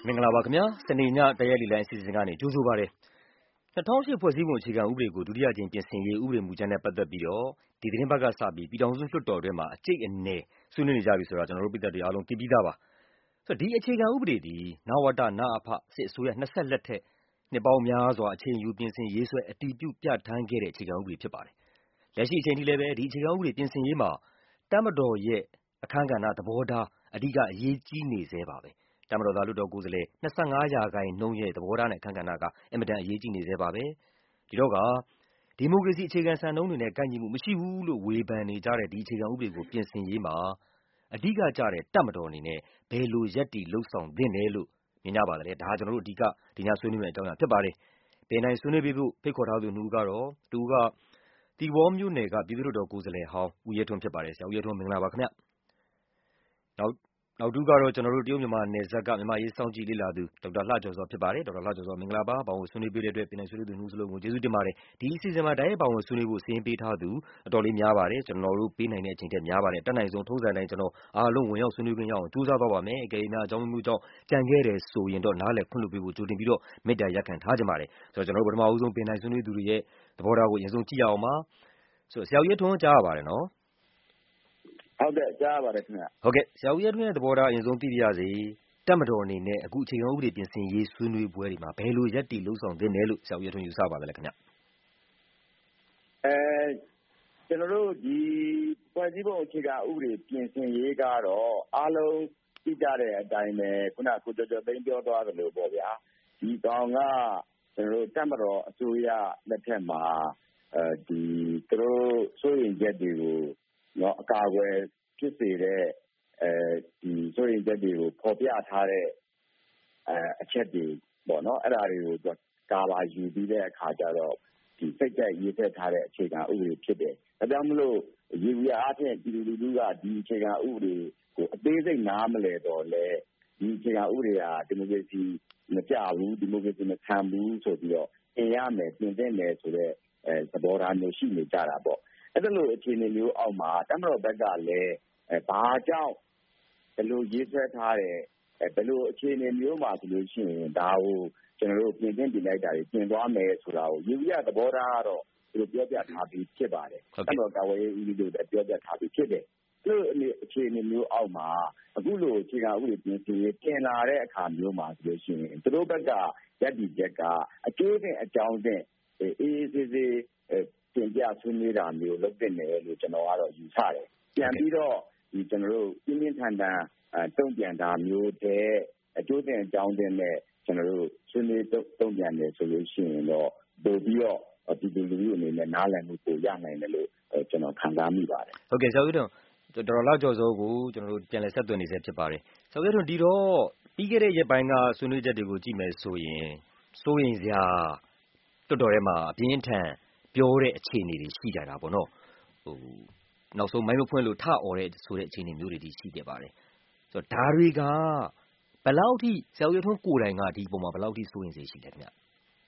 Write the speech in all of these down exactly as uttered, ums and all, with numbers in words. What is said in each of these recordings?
မင်္ဂလာပါခင်ဗျာစနေညတရက်လီလိုင်းအစီအစဉ်ကနေကြိုဆိုပါရစေ၂၀၀၈ဖွဲ့စည်းပုံအခြေခံဥပဒေကိုဒုတိယကြိမ်ပြင်ဆင်ရေးဥပဒေမူကြမ်းနဲ့ပတ်သက်ပြီးတော့ဒီသတင်းပတ်ကစပြီးပြည်ထောင်စုလွှတ်တော်တွင်းမှာအကျိတ်အနယ်ဆွေးနွေးနေကြပြီဆိုတာကျွန်တော်တို့ပြည်သက်တွေအားလုံးသိပြီးသားပါဆိုတော့ဒီအခြေခံဥပဒေဒီနဝတနအဖစစ်အစိုးရနှစ်ဆက်လက်ထက်နှစ်ပေါင်းများစွာအချိန်ယူပြင်ဆင်ရေးဆွဲအတည်ပြုပြဋ္ဌာန်းခဲ့တဲ့အခြေခံဥပဒေဖြစ်ပါတယ်လက်ရှိအချိန်ထိလည်းပဲဒီအခြေခံဥပဒေပြင်ဆင်ရေးမှာတပ်မတော်ရဲ့အခမ်းကဏ္ဍသဘောထားအဓိကအရေးကြီးနေသေးပါပဲတပ်မတော်သားလွှတ်တော်ကိုယ်စားလှယ်၂၅ရာခိုင်နှုန်းရဲ့သဘောထားနဲ့အခမ်းကဏ္ဍကအင်မတန်အရေးကြီးနေသေးပါပဲဒီတော့ကဒီမိုကရေစီအခြေခံစံနှုန်းတွေနဲ့ကိုက်ညီမှုမရှိဘူးလို့ဝေဖန်နေကြတဲ့ဒီအခြေခံဥပဒေကိုပြင်ဆင်ရေးမှာအဓိကကျတဲ့တပ်မတော်အနေနဲ့ဘယ်လိုရပ်တည်လှုပ်ဆောင်သင့်တယ်လို့မြင်ကြပါသလဲဒါကျွန်တော်တို့အဓိကဒီညဆွေးနွေးမယ့်အကြောင်းအရာဖြစ်ပါတယ်ပင်တိုင်းဆွေးနွေးပေးဖို့ဖိတ်ခေါ်ထားသူနှစ်ဦးကတော့တူကတီဘောမြို့နယ်ကပြည်သူ့လွှတ်တော်ကိုယ်စားလှယ်ဟောင်းဦးရဲထွန်းဖြစ်ပါတယ်ဆရာဦးရဲထွန်းမင်္ဂလာပါခင်ဗျနောက်နောက်တူကတော့ကျွန်တော်တို့တရုတ်မြန်မာနယ်စပ်ကမြန်မာရေးစောင့်ကြည့်လေ့လာသူဒေါက်တာလှကျော်စောဖြစ်ပါတယ်ဒေါက်တာလှကျော်စောမင်္ဂလာပါဘာလို့ဆွေးနွေးပေးတဲ့အတွက်ပြည်နယ်ဆွေးနွေးသူနှုတ်စလုံးကိုကျေးဇူးတင်ပါတယ်ဒီအစီအစဉ်မှာဓာတ်ရိုက်ဘာဝင်ဆွေးနွေးဖို့စီစဉ်ပေးထားသူအတော်လေးများပါတယ်ကျွန်တော်တို့ပေးနိုင်တဲ့အချိန်ထက်များပါတယ်တက်နိုင်ဆုံးထုံးစံတိုင်းကျွန်တော်အားလုံးဝင်ရောက်ဆွေးနွေးခွင့်ရအောင်ကြိုးစားသွားပါမယ်အကယ်၍များအကြောင်းမျိုးကြောင့်ကြံခဲ့တယ်ဆိုရင်တော့နားလည်ခွင့်လွှတ်ပေးဖို့ကြိုတင်ပြီးတော့မေတ္တာရပ်ခံထားကြပါတယ်ဆိုတော့ကျွန်တော်တို့ပထမဦးဆုံးပြည်နယ်ဆွေးနွေးသူတွေရဲ့သဘောထားကိုအရင်ဆုံးကြည့်ရအောင်ပါဆိုတော့ဆရာဦးရဲထွန်းကြားရပါတယ်နော်ဟုတ်ကဲ့ကြားပါတယ်ခင်ဗျဟုတ်ကဲ့ဆရာဦးရဲထွန်းရဲ့သဘောထားအရင်ဆုံးသိပြရစေတပ်မတော်အနေနဲ့အခုအခြေခံဥပဒေပြင်ဆင်ရေးဆွေးနွေးပွဲတွေမှာဘယ်လိုရပ်တည်လှုပ်ဆောင်သင့်တယ်လို့ဆရာဦးရဲထွန်းယူဆပါသလဲခင်ဗျအဲကျွန်တော်တို့ဒီဖွဲ့စည်းပုံအခြေခံဥပဒေပြင်ဆင်ရေးကတော့အားလုံးသိကြတဲ့အတိုင်းပဲခုနကကိုကျော်ကျော်သိန်းပြောသွားသလိုပေါ့ဗျာဒီကောင်ကကျွန်တော်တို့တပ်မတော်အစိုးရလက်ထက်မှာအဲဒီသူတို့စိုးရိမ်ချက်တွေကိုနော်အကာအကွယ်ဖြစ်စေတဲ့အဲဒီစိုးရိမ်ချက်တွေကိုဖော်ပြထားတဲ့အဲအချက်တွေပေါ့နော်အဲ့ဒါတွေကိုကာလာယူပြီးတဲ့အခါကျတော့ဒီစိတ်ကြိုက်ရေးဆက်ထားတဲ့အခြေခံဥပဒေဖြစ်တယ်ဒါကြောင့်မလို့ရေဝီအားဖြင့်ပြည်သူလူထုကဒီအခြေခံဥပဒေကိုအသေးစိတ်နားမလည်တော့လဲဒီအခြေခံဥပဒေဟာဒီမိုကရေစီမကြဘူးဒီမိုကရေစီမခံဘူးဆိုပြီးတော့ပြင်ရမယ်ပြင်သင့်တယ်ဆိုတဲ့အဲသဘောထားမျိုးရှိနေကြတာပေါ့အဲ့ဒါလို့အခြေအနေမျိုးအောက်မှာတမတော်ဘက်ကလည်းအဲဘာကြောင့်ဘယ်လိုရေးဆွဲထားတယ်အဲဘယ်လိုအခြေအနေမျိုးမှာဆိုလို့ရှိရင်ဒါကိုကျွန်တော်တို့ပြင်သင့်ပြင်လိုက်တာတွေပြင်သွားမယ်ဆိုတာကိုယူရသဘောထားကတော့သူတို့ပြောပြထားပြီးဖြစ်ပါတယ်တမတော်ကာဝေးဦးလေးတို့လည်းပြောပြထားပြီးဖြစ်တယ်အဲ့လိုအခြေအနေမျိုးအောက်မှာအခုလိုအခြေခံဥပဒေပြင်ဆင်ရေးပြင်လာတဲ့အခါမျိုးမှာဆိုလို့ရှိရင်သူတို့ဘက်ကရပ်တည်ချက်ကအကျိုးနဲ့အကြောင်းနဲ့အေးအေးဆေးဆေးတင်ပြဆွေးနွေးတာမျိုးလုပ်တင်တယ်လို့ကျွန်တော်ကတော့ယူဆတယ်ပြန်ပြီးတော့ဒီကျွန်တော်တို့ပြင်းပြင်းထန်ထန်တုံ့ပြန်တာမျိုးတဲ့အကျိုးတင်အကြောင်းတင်နဲ့ကျွန်တော်တို့ဆွေးနွေးတုံ့ပြန်တယ်ဆိုလို့ရှိရင်တော့ပို့ပြီးတော့ဒီလူလူအနေနဲ့နားလည်မှုပိုရနိုင်တယ်လို့ကျွန်တော်ခံစားမိပါတယ်ဟုတ်ကဲ့ဆရာဦးထွန်းဒေါက်တာလှကျော်စောကိုကျွန်တော်တို့ပြန်လည်ဆက်သွယ်နေစေဖြစ်ပါတယ်ဆရာဦးထွန်းဒီတော့ပြီးခဲ့တဲ့ရက်ပိုင်းကဆွေးနွေးချက်တွေကိုကြည့်မယ်ဆိုရင်စိုးရင်စရာတော်တော်ထဲမှာအပြင်းထန်ပြောတဲ့အခြေအနေတွေရှိကြတာပေါ့နော်ဟိုနောက်ဆုံးမိုင်းမဖွင့်လို့ထអော်တဲ့ဆိုတဲ့အခြေအနေမျိုးတွေဒီရှိခဲ့ပါတယ်ဆိုတော့ဒါတွေကဘယ်လောက်ထိဆရာဦးရထွန်းကိုယ်တိုင်ကဒီပုံမှာဘယ်လောက်ထိစိုးရင်စေရှိလဲခင်ဗျ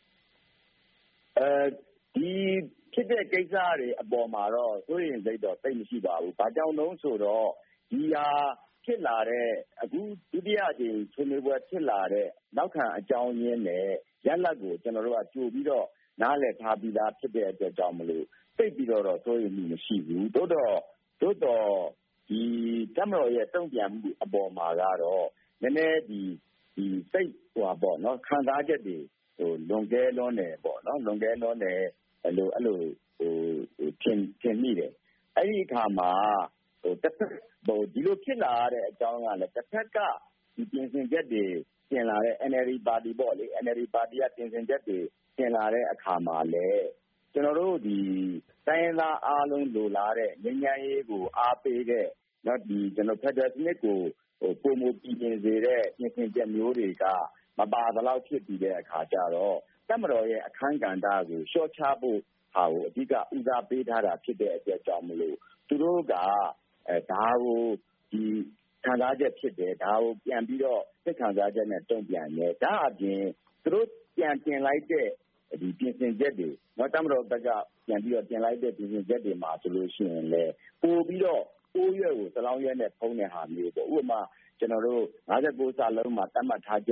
အဲဒီဖြစ်တဲ့ကိစ္စတွေအပေါ်မှာတော့စိုးရင်စိတ်တော့သိမရှိပါဘူးဘာကြောင့်လဲဆိုတော့ဒီဟာဖြစ်လာတဲ့အခုဒုတိယအကြိမ်ဆွေးနွေးပွဲဖြစ်လာတဲ့နောက်ခံအကြောင်းရင်းနဲ့ရလဒ်ကိုကျွန်တော်တို့ကကြိုပြီးတော့နားလည်ထားပြီးသားဖြစ်တဲ့အတွက်ကြောင့်မလို့သိပြီးတော့စိုးရိမ်မှုမရှိဘူးတိုးတော့တိုးတော့ဒီတမတော်ရဲ့တုံ့ပြန်မှုအပေါ်မှာကတော့နည်းနည်းဒီဒီစိတ်ဟိုပါပေါ့နော်ခံစားချက်တွေဟိုလွန်ကဲလွန်းတယ်ပေါ့နော်လွန်ကဲလွန်းတယ်အဲ့လိုအဲ့လိုဟိုထင်ထင်မိတယ်အဲ့ဒီအခါမှာဟိုတစ်ဖက်ဟိုဒီလိုဖြစ်လာတဲ့အကြောင်းကလည်းတစ်ဖက်ကဒီပြင်ဆင်ချက်တွေပြင်လာတဲ့ N L D ပါတီပေါ့လေ N L D ပါတီကပြင်ဆင်ချက်တွေပြင်လာတဲ့အခါမှာလည်းကျွန်တော်တို့ဒီတိုင်းရင်းသားအားလုံးလိုလားတဲ့ငြိမ်းချမ်းရေးကိုအားပေးတဲ့နော်ဒီကျွန်တော်ဖက်ဒရယ်စနစ်ကိုဟိုပုံမပြည်ပြင်စေတဲ့ပြင်ဆင်ချက်မျိုးတွေကမပါသလောက်ဖြစ်ပြီးတဲ့အခါကျတော့တပ်မတော်ရဲ့အခမ်းကဏ္ဍကိုရှော့ချဖို့ဟာကိုအဓိကဦးစားပေးထားတာဖြစ်တဲ့အတွက်ကြောင့်မလို့သူတို့ကအဲဒါကိုဒီခံစားချက်ဖြစ်တယ်ဒါကိုပြန်ပြီးတော့စိတ်ခံစားချက်နဲ့တုံ့ပြန်တယ်ဒါအပြင်သူတို့ပြန်ပြင်လိုက်တဲ့ဒီပြင်ဆင်ချက်တွေနော်တမတော်ဘက်ကပြန်ပြီးတော့ပြင်လိုက်တဲ့ပြင်ဆင်ချက်တွေမှာဆိုလို့ရှိရင်လေပို့ပြီးတော့ပိုးရွက်ကိုသလောင်းရွက်နဲ့ဖုံးတဲ့ဟာမျိုးပေါ့ဥပမာကျွန်တော်တို့၅၉စာလုံးမှာတတ်မှတ်ထားချက်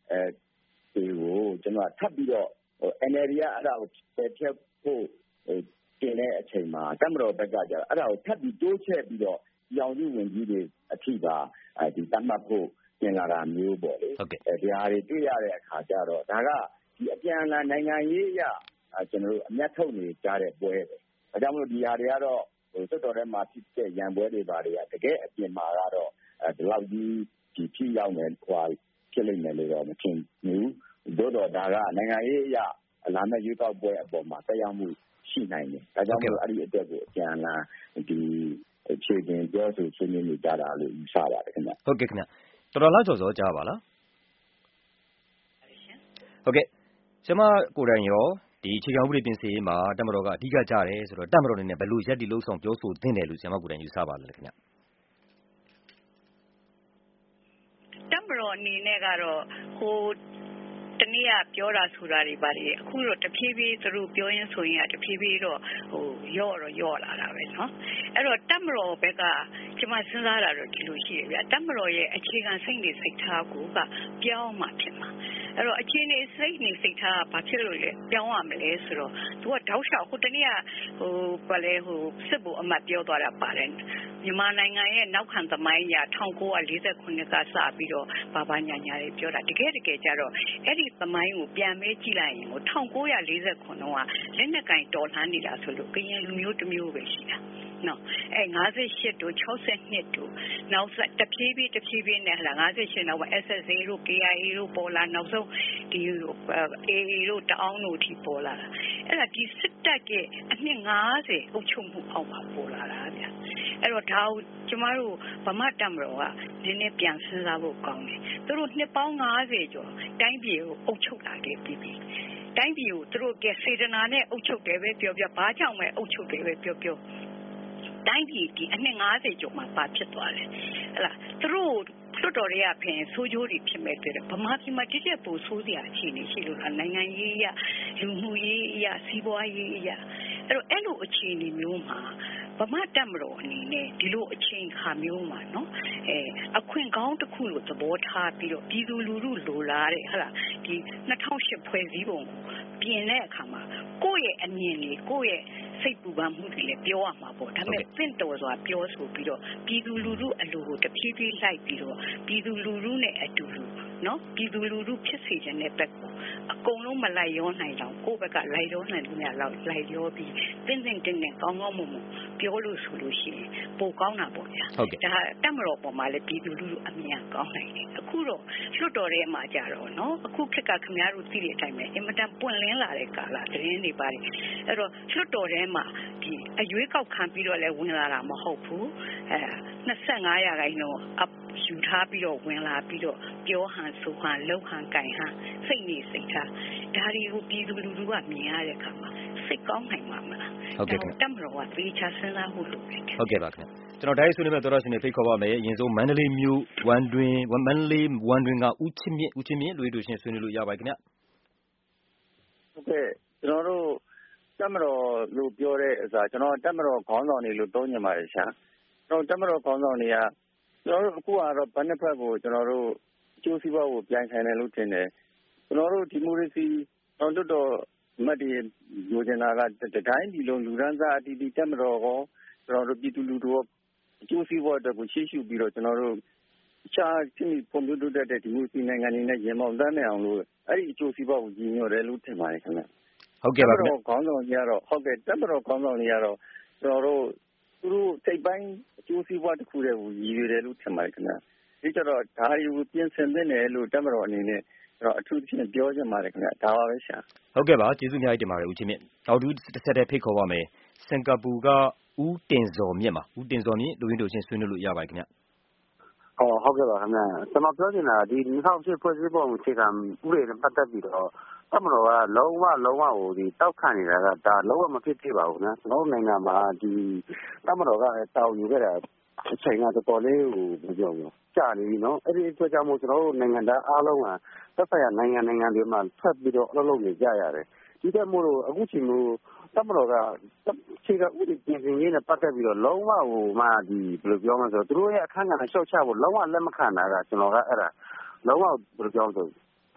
တွေကိုကျွန်တော်ထပ်ပြီးတော့ အန်အယ်လ်ဒီ ကအဲ့ဒါကိုပယ်ဖျက်ဖို့တင်တဲ့အချိန်မှာတပ်မတော်ဘက်ကကြတော့အဲ့ဒါကိုထပ်ပြီးတိုးချဲ့ပြီးတော့ရောင်စုဝင်ကြီးတွေအထိပါဒီတတ်မှတ်ဖို့ပြင်လာတာမျိုးပေါ့လေဒီဟာတွေတွေ့ရတဲ့အခါကျတော့ဒါကဒီအပြန်အလှန်နိုင်ငံရေးအရကျွန်တော်တို့အမျက်ထုတ်နေကြတဲ့ပွဲပဲဒါကြောင့်မို့ဒီဟာတွေကတော့ဟိုတော်တော်ထဲမှာဖြစ်တဲ့ရန်ပွဲတွေပါတွေကတကယ်အပြင်မှာကတော့ဒီလောက်ကြီးဒီဖြည့်ရောက်နေခွာဖြစ်လိမ့်မယ်လို့တော့မထင်ဘူးတို့တော့ဒါကနိုင်ငံရေးအရလာမယ့်ရွေးကောက်ပွဲအပေါ်မှာတက်ရောက်မှုရှိနိုင်တယ်ဒါကြောင့်မို့အဲ့ဒီအတွက်ကိုအပြန်အလှန်ဒီအခြေတင်ပြောဆိုဆွေးနွေးနေကြတာလို့ယူဆပါတယ်ခင်ဗျဟုတ်ကဲ့ခင်ဗျတော်တော်လားကြော်စောကြားပါလားဟုတ်ကဲ့ကျွန်မကိုယ်တိုင်ရောဒီအခြေခံဥပဒေပြင်ဆင်ရေးမှာတပ်မတော်ကအဓိကကြားတယ်ဆိုတော့တပ်မတော်အနေနဲ့ဘယ်လိုရက်တီလှုပ်ဆောင်ပြောဆိုသင့်တယ်လို့ကျွန်မကိုယ်တိုင်ယူဆပါလဲခင်ဗျတပ်မတော်အနေနဲ့ကတော့ဟိုတနည်းပြောတာဆိုတာတွေပါတယ်အခုတော့တဖြည်းဖြည်းသူတို့ပြောရင်းဆိုရင်တဖြည်းဖြည်းတော့ဟိုရော့တော့ရော့လာတာပဲเนาะအဲ့တော့တပ်မတော်ဘက်ကကျွန်မစဉ်းစားတာတော့ဒီလိုရှိတယ်ဗျတပ်မတော်ရဲ့အခြေခံစိတ်နေစိတ်ထားကိုကပြောင်းမှဖြစ်မှာအဲ့တော့အခြေအနေစိတ်နေစိတ်ထားကဘာဖြစ်လို့လဲပြောင်းရမလဲဆိုတော့သူကတောက်လျှောက်ဟိုတနည်းဟိုဘာလဲဟိုစစ်ဖို့အမှတ်ပြောသွားတာပါတယ်မြန်မာနိုင်ငံရဲ့နောက်ခံသမိုင်းအရ၁၉၄၉ခုနှစ်ကစပြီးတော့ဘာဘာညာညာတွေပြောတာတကယ်တကယ်ကြတော့အဲ့ဒီသမိုင်းကိုပြန်မဲကြည့်လိုက်ရင်ကို၁၉၄၉ခုနှစ်ကလက်နက်ကင်တော်လှန်နေတာဆိုလို့ကရင်လူမျိုးတစ်မျိုးပဲရှိတာနော်အဲ၅၈တို့၆၂တို့နောက်ဆက်တဖြည်းဖြည်းတဖြည်းဖြည်းနဲ့ဟလာ၅၈နောက် S S A တို့ K I A တို့ပေါ်လာနောက်ဆုံးဒီ A A တို့တအောင်းတို့ထိပေါ်လာတာအဲ့ဒါဒီစစ်တပ်ရဲ့အနှစ်၅၀အုပ်ချုပ်မှုအောက်မှာပေါ်လာတာဗျအဲ့တော့ဒါကိုကျမတို့ဗမာတပ်မတော်ကနည်းနည်းပြန်စဉ်းစားဖို့ကောင်းတယ်သူတို့နှစ်ပေါင်း၅၀ကျော်တိုင်းပြည်ကိုအုပ်ချုပ်လာခဲ့ပြီးပြီတိုင်းပြည်ကိုသူတို့ကစေတနာနဲ့အုပ်ချုပ်တယ်ပဲပြောပြောဘာကြောင့်ပဲအုပ်ချုပ်တယ်ပဲပြောပြောတိုင်းပြည်ဒီအနှစ်၅၀ကျော်မှာပါဖြစ်သွားတယ်ဟဲ့လားသူတို့လွတ်တော်တွေကဖင်ဆိုးကျိုးတွေဖြစ်မဲ့တဲ့ဗမာပြည်မှာတည့်တည့်ပို့ဆိုးစရာအခြေအနေရှိလို့လားနိုင်ငံရေးအရလူမှုရေးအရစီးပွားရေးအရအဲ့တော့အဲ့လိုအခြေအနေမျိုးမှာဗမာတပ်မတော်အနေနဲ့ဒီလိုအချိန်ခါမျိုးမှာเนาะအဲအခွင့်ကောင်းတစ်ခုလို့သဘောထားပြီးတော့ပြည်သူလူထုလိုလားတဲ့ဟုတ်လားဒီ၂၀၀၈ဖွဲ့စည်းပုံကိုပြင်တဲ့အခါမှာကိုယ့်ရဲ့အမြင်တွေကိုယ့်ရဲ့စိတ်ပူပန်မှုတွေလည်းပြောရမှာပေါ့ဒါပေမဲ့သင့်တော်စွာပြောဆိုပြီးတော့ပြည်သူလူထုအလိုကိုတဖြည်းဖြည်းလိုက်ပြီးတော့ပြည်သူလူထုနဲ့အတူတူနော်ပြည်သူလူထုဖြစ်စေခြင်းတဲ့ဘက်ကိုအကုန်လုံးမလိုက်ရောနိုင်တော့ကိုယ့်ဘက်ကလိုက်ရောနိုင်လို့ရလောက်လိုက်ရောပြီးတင်းတင်းတင်းတင်းကောင်းကောင်းမွန်မွန်ပြောလို့ဆိုလို့ရှိရင်ပိုကောင်းတာပေါ့ဗျာဒါတက်မတော်ပေါ်မှာလည်းပြည်သူလူထုအမြင်ကောင်းနိုင်တယ်အခုတော့လွတ်တော်ထဲမှာကြတော့နော်အခုခေတ်ကခင်ဗျားတို့သိတဲ့အတိုင်းပဲအင်မတန်ပွင့်လင်းလာတဲ့ကာလသတင်းတွေပါတယ်အဲ့တော့လွတ်တော်ထဲမှာဒီအရွေးကောက်ခံပြီးတော့လည်းဝင်လာတာမဟုတ်ဘူးအဲ၂၅ရာခိုင်နှုန်းအယူထားပြီးတော့ဝင်လာပြီးတော့ပြောဟန်ဆိုဟန်လှုပ်ဟန်ကြိုင်ဟန်စိတ်နေစိတ်ထားဒါတွေကိုပြည်သူလူထုကမြင်ရတဲ့အခါမှာစိတ်ကောင်းနိုင်မှာမလားဟုတ်ကဲ့တက်မတော်ကသေချာစဉ်းစားမှုလုပ်တယ်ဟုတ်ကဲ့ပါခင်ဗျကျွန်တော်တိုင်းဆွေးနွေးမဲ့သောရရှင်တွေဖိတ်ခေါ်ပါမယ်အရင်ဆုံးမန္တလေးမြို့ဝန်တွင်မန္တလေးဝန်တွင်ကဦးချစ်မြင့်ဦးချစ်မြင့်လူတို့ရှင်ဆွေးနွေးလို့ရပါတယ်ခင်ဗျဟုတ်ကဲ့ကျွန်တော်တို့တက်မတော်လို့ပြောတဲ့အစားကျွန်တော်တက်မတော်ခေါင်းဆောင်တွေလို့သုံးညင်ပါတယ်ရှာကျွန်တော်တက်မတော်ခေါင်းဆောင်တွေကကျွန်တော်တို့အခုကတော့ဘဏ္ဍဖက်ကိုကျွန်တော်တို့အကျိုးစီးပွားကိုပြန်ဆိုင်တယ်လို့ထင်တယ်ကျွန်တော်တို့ဒီမိုကရေစီတော်တော်တော်မတ်ဒီယူဂျင်နာကတိုင်းပြည်လုံးလူဒန်းစားအတီးတီးတက်မတော်ကောကျွန်တော်တို့ပြည်သူလူထုရောအကျိုးစီးပွားအတွက်ကိုရှေ့ရှုပြီးတော့ကျွန်တော်တို့ချာချင်းပုံပြတိုးတက်တဲ့ဒီမိုကရေစီနိုင်ငံတွေနဲ့ရင်မောင်တန်းနေအောင်လို့အဲ့ဒီအကျိုးစီးပွားကိုကြီးညွတ်တယ်လို့ထင်ပါတယ်ခင်ဗျဟုတ်ကဲ့ပါခင်ဗျခေါင်းဆောင်ကြီးကတော့ဟုတ်ကဲ့တက်မတော်ခေါင်းဆောင်ကြီးကတော့ကျွန်တော်တို့သူတို့စိတ်ပိုင်းအကျိုးစီးပွားတစ်ခုတည်းကိုရည်ရွယ်တယ်လို့ထင်ပါတယ်ခင်ဗျဒီကြတော့ဒါရီကိုပြင်ဆင်သင့်တယ်လို့တက်မတော်အနေနဲ့ကျွန်တော်အထူးသဖြင့်ပြောချင်ပါတယ်ခင်ဗျဒါပါပဲရှာဟုတ်ကဲ့ပါကျေးဇူးအများကြီးတင်ပါတယ်ဦးချင်းမြင့်နောက်တူတစ်ဆက်တည်းဖိတ်ခေါ်ပါမယ်စင်ကာပူကဦးတင်စော်မြင့်ပါဦးတင်စော်မြင့်လူရင်းတို့ချင်းဆွေးနွေးလို့ရပါတယ်ခင်ဗျဟောဟုတ်ကဲ့ပါခင်ဗျကျွန်တော်ပြောချင်တာဒီ၂၀၀၈ဖွဲ့စည်းပုံအခြေခံဥပဒေနဲ့ပတ်သက်ပြီးတော့တက်မတော်ကလုံးဝလုံးဝဟိုဒီတောက်ခံနေတာကဒါလုံးဝမဖြစ်သေးပါဘူးနော်ကျွန်တော်နိုင်ငံမှာဒီတက်မတော်ကတောင်းယူခဲ့တာအချိန်ကတော်တော်လေးဟိုမပြောဘူးကြာနေပြီနော်အဲ့ဒီအတွက်ကြောင့်မို့ကျွန်တော်တို့နိုင်ငံသားအားလုံးကသက်ဆိုင်ရာနိုင်ငံနိုင်ငံတွေမှာဆက်ပြီးတော့အလုပ်လုပ်နေကြရတယ်ဒီတက်မို့လို့အခုချိန်မျိုးတက်မတော်ကခြေကဥပဒေပြင်ဆင်ရေးနဲ့ပတ်သက်ပြီးတော့လုံးဝဟိုမှဒီဘယ်လိုပြောမလဲဆိုတော့သူတို့ရဲ့အခမ်းအနားလျှော့ချဖို့လုံးဝလက်မခံတာကကျွန်တော်ကအဲ့ဒါလုံးဝဘယ်လိုပြောမလဲဆိုတ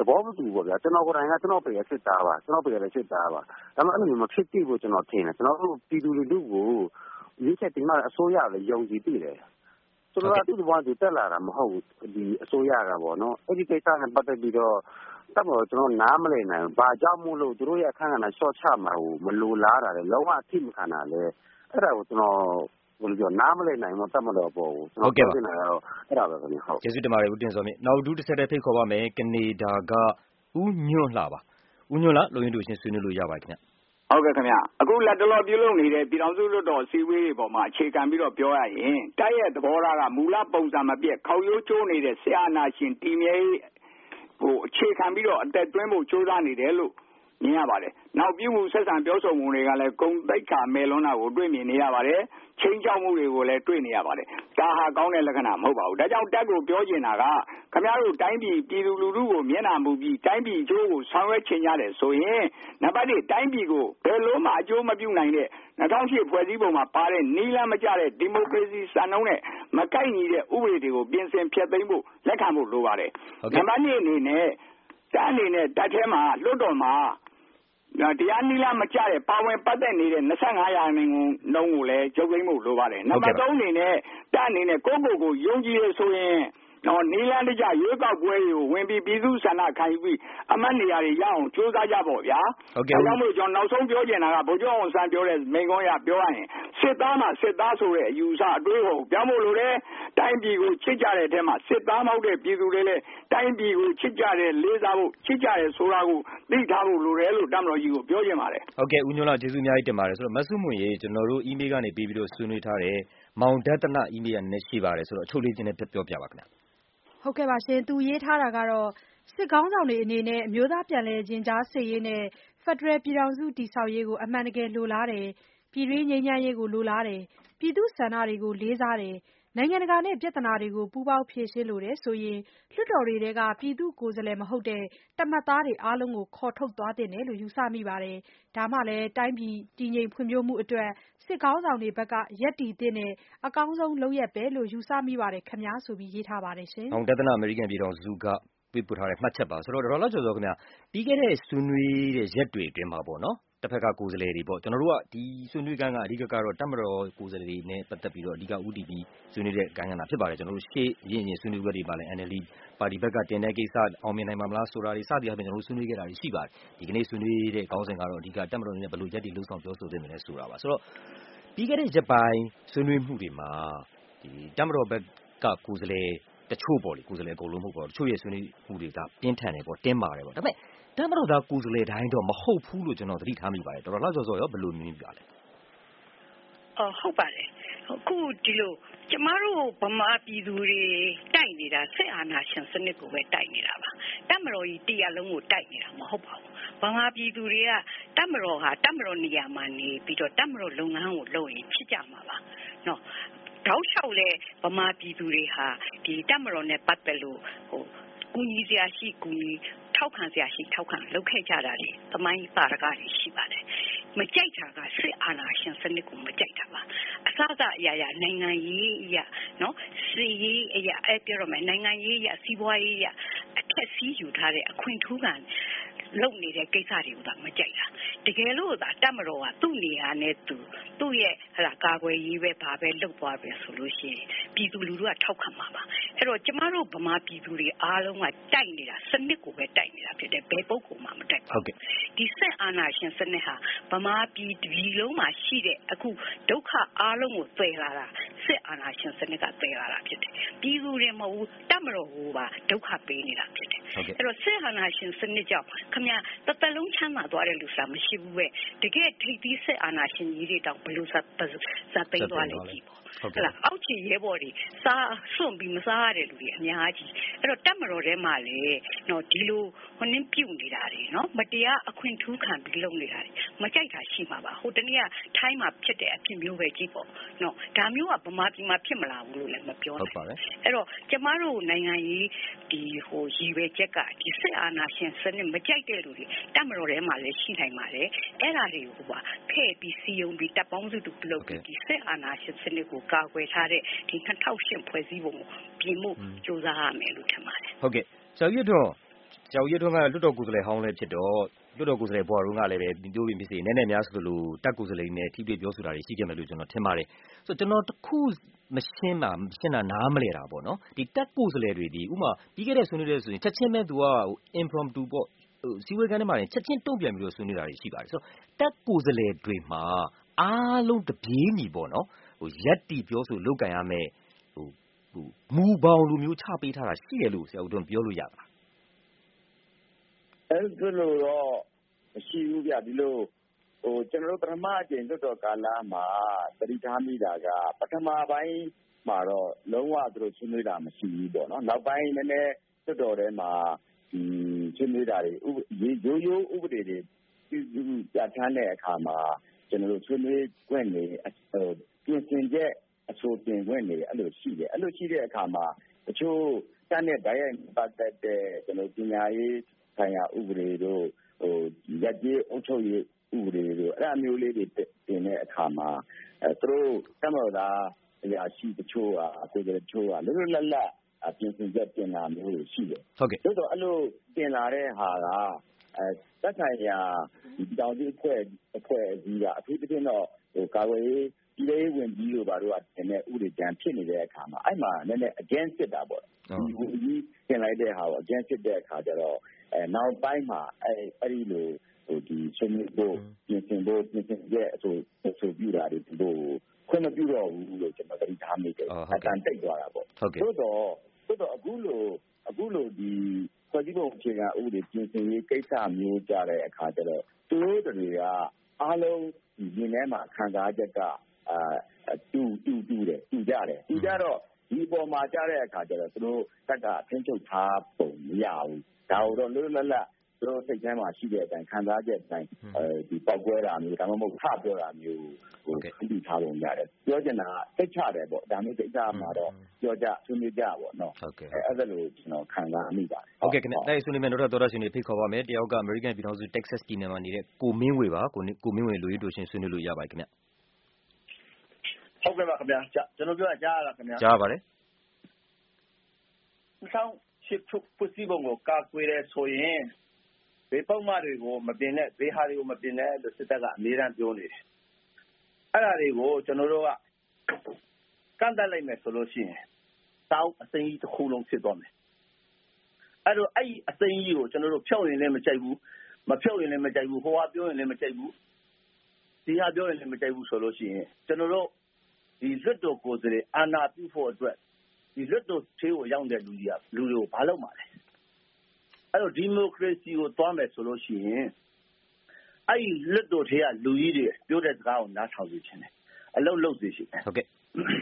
ဘောမတူဘူးဗျာကျွန်တော်ကိုယ်တိုင်ကကျွန်တော်ပေရစစ်သားပါကျွန်တော်ပေရလည်းစစ်သားပါဒါမှအဲ့လိုမျိုးမဖြစ်သေးဘူးကျွန်တော်ထင်တယ်ကျွန်တော်တို့ပြည်သူလူထုကိုရွေးချယ်တင်လာအစိုးရလည်းယုံကြည်သိတယ်ကျွန်တော်ကသူ့ဘဝသူတက်လာတာမဟုတ်ဘူးဒီအစိုးရကပေါ့နော်အဲ့ဒီကိစ္စနဲ့ပတ်သက်ပြီးတော့တက်တော့ကျွန်တော်နားမလည်နိုင်ဘူးဘာကြောင့်မို့လို့သူတို့ရဲ့အခန်းကဏ္ဍရှော့ချမှာကိုမလိုလားတာလေလုံးဝအထိမခံတာလေအဲ့ဒါကိုကျွန်တော်ဘယ်လိုပြောနားမလည်နိုင်တော့တက်မလို့ပေါ့ဘူးကျွန်တော်ပြောနေတာကတော့အဲ့ဒါပဲခင်ဗျဟုတ်ကျေးဇူးတင်ပါတယ်ဦးတင်စောမြင့်နောက်ဒုတစ်ဆက်တည်းဖိတ်ခေါ်ပါမယ်ကနေဒါကဦးညွန့်လှပါဦးညွန့်လှလုံရင်းတို့ချင်းဆွေးနွေးလို့ရပါတယ်ခင်ဗျဟုတ်ကဲ့ခင်ဗျအခုလက်တလောပြုလုပ်နေတဲ့ပြည်တော်စုလွှတ်တော်စည်းဝေးတွေပေါ်မှာအခြေခံပြီးတော့ပြောရရင်တိုက်ရဲ့သဘောထားကမူလပုံစံမပြတ်ခေါရိုးကျိုးနေတဲ့ဆရာနာရှင်တီမြဲဟိုအခြေခံပြီးတော့အသက်သွင်းဖို့ကြိုးစားနေတယ်လို့မြင်ရပါတယ်နောက်ပြုမှုဆက်ဆံပြောဆိုမှုတွေကလည်းဂုံတိတ်ခါမဲလွန်းတာကိုတွေ့မြင်နေရပါတယ်ချင်းချောက်မှုတွေကိုလည်းတွေ့နေရပါတယ်ဒါဟာကောင်းတဲ့လက္ခဏာမဟုတ်ပါဘူးဒါကြောင့်တက်ကိုပြောချင်တာကခင်ဗျားတို့တိုင်းပြည်ပြည်သူလူထုကိုမျက်နှာမူပြီးတိုင်းပြည်အကျိုးကိုဆောင်ရွက်ချင်ကြတယ်ဆိုရင်နံပါတ်တစ်တိုင်းပြည်ကိုဘယ်လိုမှအကျိုးမပြုနိုင်တဲ့၂၀၀၈ဖွဲ့စည်းပုံမှာပါတဲ့နီးလမ်းမကျတဲ့ဒီမိုကရေစီစံနှုန်းနဲ့မကိုက်ညီတဲ့ဥပဒေတွေကိုပြင်ဆင်ဖျက်သိမ်းဖို့လက်ခံဖို့လိုပါတယ်နံပါတ်နှစ်အနေနဲ့တန်းအနေနဲ့တက်ထဲမှာလွတ်တော်မှာတရားနည်းလားမကြတဲ့ပါဝင်ပတ်သက်နေတဲ့၂၅ရာခိုင်နှုန်းလုံးကိုလည်းကျုပ်သိမ်းဖို့လိုပါတယ်နံပါတ်သုံးအနေနဲ့တန်းအနေနဲ့ကိုယ့်ကိုယ်ကိုယုံကြည်ရဆိုရင်နော်နီလန်းတကြရွေးကောက်ပွဲတွေကိုဝင်ပြီးပြည်သူ့ဆန္ဒခံယူပြီးအမတ်နေရာတွေရအောင်ကြိုးစားကြပေါ့ဗျာဟုတ်ကဲ့ဒါကြောင့်မို့ကျွန်တော်နောက်ဆုံးပြောချင်တာကဗိုလ်ချုပ်အောင်ဆန်းပြောတဲ့မိန့်ခွန်းရပြောရရင်စစ်သားမှာစစ်သားဆိုတဲ့အယူဆအတွေးကိုပြောင်းဖို့လိုတယ်တိုင်းပြည်ကိုချစ်ကြတဲ့အထက်မှာစစ်သားမဟုတ်တဲ့ပြည်သူတွေလည်းတိုင်းပြည်ကိုချစ်ကြတဲ့လေးစားဖို့ချစ်ကြတဲ့ဆိုတာကိုသိထားဖို့လိုတယ်လို့တမတော်ကြီးကိုပြောချင်ပါတယ်ဟုတ်ကဲ့ဦးညွန့်လှကျေးဇူးအများကြီးတင်ပါတယ်ဆိုတော့မဆုမွန်ရေကျွန်တော်တို့ email ကနေပေးပြီးတော့ဆွေးနွေးထားတဲ့မောင်ဒသန email ကနည်းနည်းရှိပါတယ်ဆိုတော့အချုပ်လေးချင်းနဲ့ပြောပြပါခင်ဗျဟုတ်ကဲ့ပါရှင်သူရေးထားတာကတော့စစ်ကောင်းဆောင်တွေအနေနဲ့အမျိုးသားပြန်လည်ကျင်းကြားစစ်ရေးနဲ့ဖက်ဒရယ်ပြည်ထောင်စုတည်ဆောက်ရေးကိုအမှန်တကယ်လိုလားတယ်ပြည်တွင်းငြိမ်းချမ်းရေးကိုလိုလားတယ်ပြည်သူ့ဆန္ဒတွေကိုလေးစားတယ်နိုင်ငံတကာနဲ့ပြဿနာတွေကိုပူးပေါင်းဖြေရှင်းလိုတယ်ဆိုရင်လွှတ်တော်တွေကပြည်သူကိုယ်စားလှယ်မဟုတ်တဲ့တမတ်သားတွေအားလုံးကိုခေါ်ထုတ်သွားတင်တယ်လို့ယူဆမိပါတယ်ဒါမှလည်းတိုင်းပြည်တည်ငြိမ်ဖွံ့ဖြိုးမှုအတွက်စစ်ကောင်းဆောင်တွေဘက်ကရက်တည်တဲ့အကောင်းဆုံးလုပ်ရက်ပဲလို့ယူဆမိပါတယ်ခင်ဗျာဆိုပြီးရေးထားပါတယ်ရှင်။မောင်ဒသနအမေရိကန်ပြည်ထောင်စုကပေးပို့ထားတဲ့မှတ်ချက်ပါဆိုတော့ဒေါ်လာကျော်စောခင်ဗျာပြီးခဲ့တဲ့ဆွေးနွေးတဲ့ရက်တွေအတွင်းမှာပေါ့နော်တစ်ဖက်ကကိုယ်စားလှယ်တွေပေါ့ကျွန်တော်တို့ကဒီဆွေးနွေးခန်းကအဓိကကတော့တပ်မတော်ကိုယ်စားလှယ်တွေနဲ့ပတ်သက်ပြီးတော့အဓိကဦးတည်ပြီးဆွေးနွေးတဲ့ခန်းကဏ္ဍဖြစ်ပါတယ်ကျွန်တော်တို့ရှေ့ရင်းရင်ဆွေးနွေးပွဲတွေပါလဲ N L D ပါတီဘက်ကတင်တဲ့ကိစ္စအောင်မြင်နိုင်မှာမလားဆိုတာတွေစသည်အပြင်ကျွန်တော်တို့ဆွေးနွေးခဲ့တာတွေရှိပါတယ်ဒီကနေ့ဆွေးနွေးတဲ့ခေါင်းစဉ်ကတော့အဓိကတပ်မတော်နဲ့ဘယ်လိုရက်တွေလှုပ်ဆောင်ပြောဆိုသင့်တယ်လဲဆိုတာပါဆိုတော့ပြီးခဲ့တဲ့ရက်ပိုင်းဆွေးနွေးမှုတွေမှာဒီတပ်မတော်ဘက်ကကိုယ်စားလှယ်တချို့ပေါ့လေကိုယ်စားလှယ်အကုန်လုံးမဟုတ်ပါဘူးတချို့ရဲ့ဆွေးနွေးမှုတွေကပြင်းထန်တယ်ပေါ့တင်းမာတယ်ပေါ့ဒါပေမဲ့တမတော်သားကိုယ်စားလှယ်တိုင်းတော့မဟုတ်ဘူးလို့ကျွန်တော်သတိထားမိပါတယ်တော်တော်လောက်စောစောရောဘယ်လိုမြင်ပြလဲအော်ဟုတ်ပါတယ်အခုဒီလိုကျမတို့ဗမာပြည်သူတွေတိုက်နေတာစစ်အာဏာရှင်စနစ်ကိုပဲတိုက်နေတာပါတမတော်ကြီးတရားလုံးကိုတိုက်နေတာမဟုတ်ပါဘူးဗမာပြည်သူတွေကတမတော်ဟာတမတော်နေရာမှာနေပြီးတော့တမတော်လုပ်ငန်းကိုလုပ်ရင်ဖြစ်ကြမှာပါနော်တောက်လျှောက်လဲဗမာပြည်သူတွေဟာဒီတမတော်နဲ့ပတ်သက်လို့ဟိုကူညီစရာရှိကူညီထောက်ခံစရာရှိထောက်ခံလုပ်ခဲ့ကြတာလေသမိုင်းပါရကတွေရှိပါတယ်မကြိုက်တာကစစ်အာဏာရှင်စနစ်ကိုမကြိုက်တာပါအစကအရာရာနိုင်ငံရေးအရာနော်စီရေးအရာအဲ့ပြောရမယ်နိုင်ငံရေးအရာစီးပွားရေးအရာအထက်စီးယူထားတဲ့အခွင့်ထူးခံလုပ်နေတဲ့ကိစ္စတွေကိုသာမကြိုက်တာတကယ်လို့သာတတ်မတော်ကသူ့နေရာနဲ့သူသူ့ရဲ့ဟလာကာကွယ်ရေးပဲဘာပဲလုပ်သွားပြီဆိုလို့ရှိရင်ပြည်သူလူထုကထောက်ခံမှာပါအဲ့တော့ကျမတို့ဗမာပြည်သူတွေအားလုံးကတိုက်နေတာစနစ်ကိုပဲတိုက်နေတာဖြစ်တယ်ဘယ်ပုဂ္ဂိုလ်မှမတိုက်ပါဘူးဒီစစ်အာဏာရှင်စနစ်ဟာဗမာပြည်ပြည်လုံးမှာရှိတဲ့အခုဒုက္ခအားလုံးကိုပယ်လာတာစစ်အာဏာရှင်စနစ်ကပယ်လာတာဖြစ်တယ်ပြည်သူတွေမဟုတ်တတ်မတော်ကိုပါဒုက္ခပေးနေတာဖြစ်တယ်အဲ့တော့စစ်အာဏာရှင်စနစ်ကြောင့်ခမတသက်လုံးချမ်းသာသွားတဲ့လူစားမရှိဘူးပဲတကယ်ထိပ်သီးစစ်အာဏာရှင်ကြီးတွေတောင်ဘလို့စားစားသိမ်းသွားလိမ့်ကြည့်ပေါ့ဟုတ်လားအောက်ခြေရဲဘော်တွေစားစွန့်ပြီးမစားရတဲ့လူတွေအများကြီးအဲ့တော့တက်မတော်ထဲမှာလေနော်ဒီလိုဟိုနင်းပြုတ်နေတာတွေနော်မတရားအခွင့်ထူးခံပြီးလုပ်နေတာတွေမကြိုက်တာရှိမှာပါဟိုတနေ့ကထိုင်းမှာဖြစ်တဲ့အဖြစ်မျိုးပဲကြည့်ပေါ့နော်ဒါမျိုးကဗမာပြည်မှာဖြစ်မလာဘူးလို့လည်းမပြောနိုင်အဲ့တော့ကျမတို့နိုင်ငံရေးဒီဟိုရည်ရွယ်ချက်ကဒီစစ်အာဏာရှင်စနစ်မကြိုက်တဲ့လူတွေတက်မတော်ထဲမှာလည်းရှိနိုင်ပါတယ်အဲ့ဒါတွေကိုပါဖဲ့ပြီးစီယုံပြီးတပ်ပေါင်းစုတူလုပ်ပြီးဒီစစ်အာဏာရှင်စနစ်ကိုကာကွယ်ထားတဲ့ဒီ၂၀၀၈ဖွဲ့စည်းပုံကိုပြင်မှုစ조사ရမယ်လို့ထင်ပါတယ်ဟုတ်ကဲ့ဆရာကြီးတော့ဆရာဦးရဲထွန်းကလွတ်တော်ကိုယ်စားလှယ်ဟောင်းလည်းဖြစ်တော့လွတ်တော်ကိုယ်စားလှယ်ဘွားတို့ကလည်းပဲပြောပြီးဖြစ်စေနည်းနည်းများဆိုလို့တက်ကိုယ်စားလှယ်နဲ့ထိတွေ့ပြောဆိုတာတွေရှိခဲ့မယ်လို့ကျွန်တော်ထင်ပါတယ်ဆိုတော့ကျွန်တော်တခုမရှင်းတာမရှင်းတာနားမလဲတာပေါ့နော်ဒီတက်ကိုယ်စားလှယ်တွေဒီဥမာပြီးခဲ့တဲ့ဆွေးနွေးတဲ့ဆိုရင်ချက်ချင်းပဲသူကဟို impromptu ပေါ့ဟိုစီဝေကန်ထဲမှာချက်ချင်းတုံ့ပြန်ပြီးတော့ဆွေးနွေးတာတွေရှိပါတယ်ဆိုတော့တက်ကိုယ်စားလှယ်တွေမှာအားလုံးတပြေးညီပေါ့နော်ဟိုရက်တီပြောဆိုလုတ်ကန်ရမယ်ဟိုဟိုမူပေါင်းလူမျိုးချပေးထားတာရှိတယ်လို့ဆရာဦးတို့ပြောလို့ရတာအဲ့ဒါလို့တော့မရှိဘူးဗျဒီလိုဟိုကျွန်တော်တို့ပထမအကျင့်လွတ်တော်ကာလမှာတတိထားမိတာကပထမပိုင်းမှာတော့လုံးဝသူတို့ဆွေးနွေးတာမရှိဘူးပေါ့နော်နောက်ပိုင်းနည်းနည်းလွတ်တော်ထဲမှာဒီဆွေးနွေးတာတွေရိုးရိုးဥပဒေတွေပြုပြဋ္ဌာန်းတဲ့အခါမှာကျွန်တော်တို့ဆွေးနွေးခွင့်တွေဟိုပြင်ဆင်ချက်အဆိုတင်ခွင့်တွေအဲ့လိုရှိတယ်အဲ့လိုရှိတဲ့အခါမှာတချို့တန်းတဲ့ဓာတ်ရိုက်ပတ်သက်တဲ့ကျွန်တော်ပညာရေးဆိုင်ရာဥပဒေတို့ဟိုရက်ကြီးအုပ်ချုပ်ရေးဥပဒေတို့အဲ့အမျိုးလေးတွေတင်တဲ့အခါမှာအဲသူတို့တမတော်သားအရာရှိတချို့ဟာကိုယ်တချို့ဟာလွတ်လွတ်လပ်လပ်ပြင်ဆင်ချက်တင်လာမျိုးရှိတယ်ဟုတ်ကဲ့ဆိုတော့အဲ့လိုတင်လာတဲ့ဟာကအဲသက်ဆိုင်ရာဒီတောင်ကြီးအဖွဲ့အဖွဲ့အစည်းကအထူးသဖြင့်တော့ဟိုကာဝေးပြည်ရေးဝင်ကြီးတို့ဘာတို့ကတင်တဲ့ဥပဒေကြမ်းဖြစ်နေတဲ့အခါမှာအဲ့မှာနည်းနည်း against ဖြစ်တာပေါ့ဒီဝင်ကြီးတင်လိုက်တဲ့ဟာကို against ဖြစ်တဲ့အခါကျတော့အဲနောက်ပိုင်းမှာအဲအဲ့ဒီလိုဟိုဒီဆွေးနွေးဖို့ပြင်ဆင်ဖို့ပြင်ဆင်ရဲ့အဆိုအဆိုပြုတာတွေဒီလိုခွင့်မပြုတော့ဘူးလို့ကျွန်တော်သတိထားမိတယ်အတန်တိတ်သွားတာပေါ့သို့တော့သို့တော့အခုလိုအခုလိုဒီဖွဲ့စည်းပုံအခြေခံဥပဒေပြင်ဆင်ရေးကိစ္စမျိုးကြတဲ့အခါကျတော့သူတို့တွေကအားလုံးဒီရင်းထဲမှာခံစားချက်ကအာတူတူတူတယ်တူကြတယ်တူကြတော့ဒီအပေါ်မှာကြားတဲ့အခါကျတော့သူတို့တက်ကအထင်းချုပ်ထားပုံမရဘူးဒါတော့လွတ်လပ်လပ်သူတို့စိတ်ထဲမှာရှိတဲ့အတိုင်းခံစားချက်အတိုင်းအဲဒီပောက်ကွဲတာမျိုးဒါမှမဟုတ်ထပြောတာမျိုးဟိုသိပြီးထားပုံရတယ်ပြောချင်တာစိတ်ချတယ်ပေါ့ဒါမျိုးစိတ်ချမှာတော့ပြောကြဆွေးနွေးကြပေါ့နော်ဟုတ်ကဲ့အဲ့ဒါလို့ကျွန်တော်ခံစားမိပါတယ်ဟုတ်ကဲ့ခင်ဗျတိုက်ဆွေးနွေးမယ်နောက်တော့တော်တော်ရှင်တွေဖိတ်ခေါ်ပါမယ်တယောက်ကအမေရိကန်ပြည်ထောင်စု Texas ပြည်နယ်မှာနေတဲ့ကိုမင်းဝေပါကိုကိုမင်းဝေလူကြီးတို့ရှင်ဆွေးနွေးလို့ရပါတယ်ခင်ဗျဟုတ်ကဲ့ပါခင်ဗျာကျွန်တော်ပြောတာကြားရလားခင်ဗျာကြားပါတယ်ဆောင်းရှစ်ထုတ်ဖွဲ့စည်းပုံကိုကာကွယ်တဲ့ဆိုရင်ဘေးပုံမှန်တွေကိုမတင်နဲ့ဘေးဟာတွေကိုမတင်နဲ့လို့စစ်တပ်ကအမြဲတမ်းပြောနေတယ်အဲ့ဒါတွေကိုကျွန်တော်တို့ကကန့်တတ်လိုက်မယ်ဆိုလို့ရှိရင်တောင်းအစိမ်းကြီးတစ်ခုလုံးဖြစ်သွားမယ်အဲ့တော့အဲ့အစိမ်းကြီးကိုကျွန်တော်တို့ဖြုတ်ရင်လည်းမကြိုက်ဘူးမဖြုတ်ရင်လည်းမကြိုက်ဘူးဟိုဟာပြောရင်လည်းမကြိုက်ဘူးဒီဟာပြောရင်လည်းမကြိုက်ဘူးဆိုလို့ရှိရင်ကျွန်တော်တို့ဒီလွတ်တော်ကိုယ်စားလှယ်အာဏာပြုဖို့အတွက်ဒီလွတ်တော်သေးကိုရောက်တဲ့လူကြီးကလူတွေကိုဘာလုပ်မှာလဲအဲ့တော့ဒီမိုကရေစီကိုတွားမယ်ဆိုလို့ရှိရင်အဲ့ဒီလွတ်တော်သေးကလူကြီးတွေပြောတဲ့စကားကိုနားထောင်စေချင်တယ်အလုပ်လုပ်စေချင်တယ်ဟုတ်ကဲ့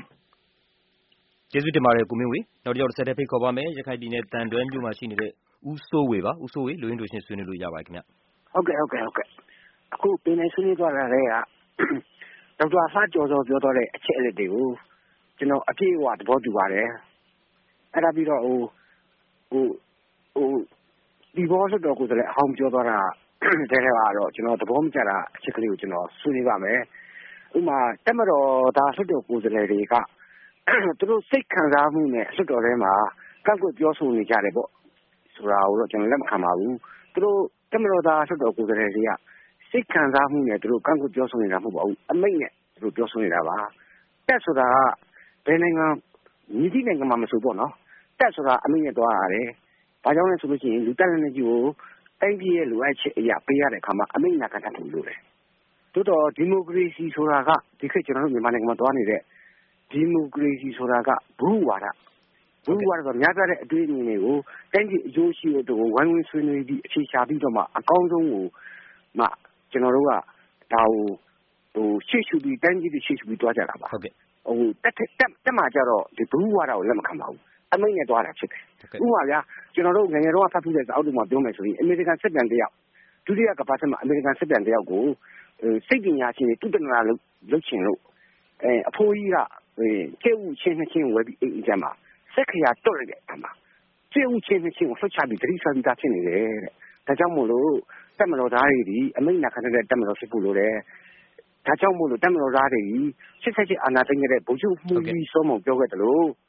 ကျေးဇူးတင်ပါတယ်ကိုမင်းဝေနောက်တစ်ယောက်ဆက်တဲ့ဖိတ်ခေါ်ပါမယ်ရခိုင်ပြည်နယ်တန်တွဲမြို့မှာရှိနေတဲ့ဦးစိုးဝေပါဦးစိုးဝေလူရင်းတို့ရှင်ဆွေးနွေးလို့ရပါတယ်ခင်ဗျဟုတ်ကဲ့ဟုတ်ကဲ့ဟုတ်ကဲ့အခုပြည်နယ်ဆွေးနွေးသွားတာတွေကဒေါက်တာဖားကျော်စောပြောသွားတဲ့အချက်အလက်တွေကိုကျွန်တော်အပြည့်အဝသဘောတူပါတယ်အဲ့ဒါပြီးတော့ဟိုဟိုဟိုဒီဘောစတော့ကိုယ်လည်းအဟောင်းပြောသွားတာတဲ့ကတော့ကျွန်တော်သဘောမကျတာအချက်ကလေးကိုကျွန်တော်ဆွေးနွေးပါမယ်ဥမာတက်မတော်ဒါဆွတ်တော်ကိုယ်စားလှယ်တွေကသူတို့စိတ်ခံစားမှုနဲ့ဆွတ်တော်ထဲမှာကန့်ကွက်ပြောဆိုနေကြတယ်ပေါ့ဆိုတာကိုတော့ကျွန်တော်လက်မခံပါဘူးသူတို့တက်မတော်ဒါဆွတ်တော်ကိုယ်စားလှယ်တွေကစိတ်ခံစားမှုနဲ့သူတို့ကန့်ကွက်ပြောဆိုနေတာမဟုတ်ပါဘူးအမိတ်နဲ့သူတို့ပြောဆိုနေတာပါတက်ဆိုတာကဘယ်နိုင်ငံမြည်သည့်နိုင်ငံမှာမဆိုပေါ့နော်တက်ဆိုတာအမိတ်နဲ့တွားရတယ်ဘာကြောင့်လဲဆိုလို့ရှိရင်လူတက်လက်နေကြီးကိုတိုင်းပြည်ရဲ့လိုအပ်ချက်အရာပေးရတဲ့အခါမှာအမိတ်နာခံတတ်လို့လို့တယ်တိုးတော့ဒီမိုကရေစီဆိုတာကဒီခေတ်ကျွန်တော်တို့မြန်မာနိုင်ငံမှာတွားနေတဲ့ဒီမိုကရေစီဆိုတာကဘူးဝါဒဘူးဝါဒဆိုများပြတဲ့အတွေ့အမြင်တွေကိုတိုင်းပြည်အကျိုးရှိဖို့တို့ဝိုင်းဝန်းဆွေးနွေးပြီးအခြေချပြီးတော့မှအကောင်းဆုံးကိုမှကျွန်တော်တို့ကဒါကိုဟိုရှေ့ရှုပြီးတိုင်းပြည်တွေရှေ့ရှုပြီးတွားကြတာပါဟုတ်ကဲ့ဟိုတက်တက်တက်မှကြတော့ဒီဘူးဝါဒကိုလက်မခံပါဘူးအမိတ်နဲ့တွားတာဖြစ်တယ်ဥပမာဗျာကျွန်တော်တို့ငယ်ငယ်တော့ဖတ်ပြီးတဲ့အောက်တုန်းမှာပြောမယ်ဆိုရင်အမေရိကန်စစ်ပြန်တယောက်ဒုတိယကမ္ဘာစစ်မှာအမေရိကန်စစ်ပြန်တယောက်ကိုစိတ်ပညာရှင်တွေတုတနာလုပ်လုပ်ချင်လို့အဲအဖိုးကြီးကကျဲဥချင်းနှစ်ချင်းဝယ်ပြီးအိမ်ကြမှာစက်ခရာတွတ်လိုက်တဲ့အခါမှာကျဲဥချင်းနှစ်ချင်းကိုဆွတ်ချပြီးတတိဆာပြီးသားဖြစ်နေတယ်တဲ့ဒါကြောင့်မို့လို့တက်မတော်သားတွေဒီအမိတ်နာခံတဲ့တက်မတော်ဖြစ်ဖို့လိုတယ်ဒါကြောင့်မို့လို့တက်မတော်သားတွေစစ်စစ်ချင်းအာဏာသိမ်းခဲ့တဲ့ဗိုလ်ချုပ်မှုကြီးစောမောင်ပြောခဲ့တယ်လို့